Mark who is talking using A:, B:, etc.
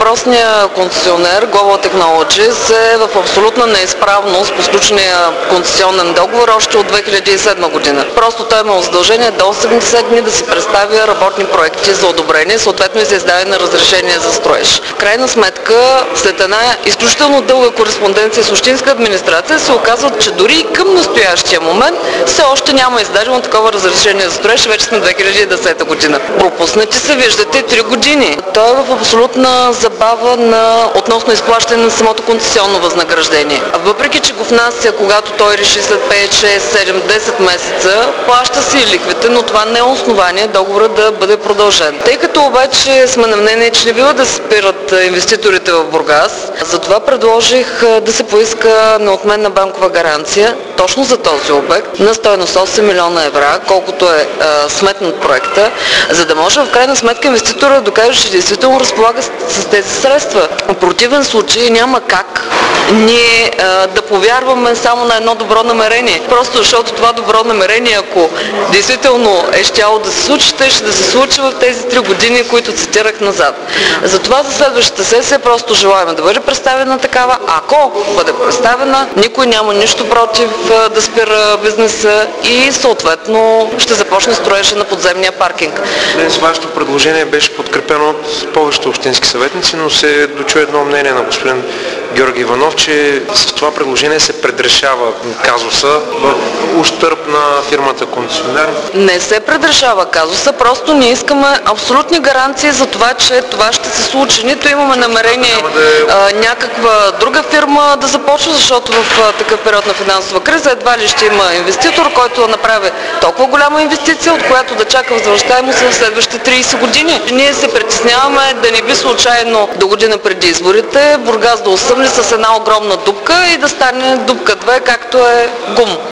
A: Въпросният концесионер Global Technologies е в абсолютна неизправност по сключения концесионен договор още от 2007 година. Просто той има задължение до 80 дни да си представя работни проекти за одобрение, съответно и за издаване на разрешение за строеж. В крайна сметка, след една изключително дълга кореспонденция с общинска администрация, се оказва, че дори и към настоящия момент все още няма издадено такова разрешение за строеж, вече сме 2010 година. Пропуснати се, виждате, 3 години. Той е в абсолютна забава относно изплащане на самото концесионно възнаграждение. Въпреки че го внася, когато той реши след 5, 6, 7, 10 месеца, плаща си лихвите, но това не е основание договора да бъде продължен. Тъй като обаче сме на мнение, че не бива да спират инвеститорите в Бургас, затова предложих да се поиска неотменна банкова гаранция точно за този обект на стойност 8 милиона евро, колкото е сметнат проекта, за да може в крайна сметка инвеститора да докаже, че действително разполага с тези средства. В противен случай няма как ние да повярваме само на едно добро намерение. Просто защото това добро намерение, ако действително е щяло да се случи, ще да се случи в тези 3 години, които цитирах назад. Затова за следващата сесия просто желаем да бъде представена такава. Ако бъде представена, никой няма нищо против да спира бизнеса и съответно ще започне строежа на подземния паркинг.
B: Днес вашето предложение беше подкрепено от повечето общински съветници, но се дочу едно мнение на господин Георги Иванов, че с това предложение се предрешава казуса в ущърб на фирмата концесионер.
A: Не се предрешава казуса, просто ние искаме абсолютни гаранции за това, че това ще се случи. Нито имаме намерение някаква друга фирма да започва, защото в такъв период на финансова криза едва ли ще има инвеститор, който да направи толкова голяма инвестиция, от която да чака възвръщаемост в следващите 30 години. Ние се притесняваме да не би случайно до година преди изборите Бургас да осъмне с една огромна дупка и да стане дупка 2, както е ГУМ.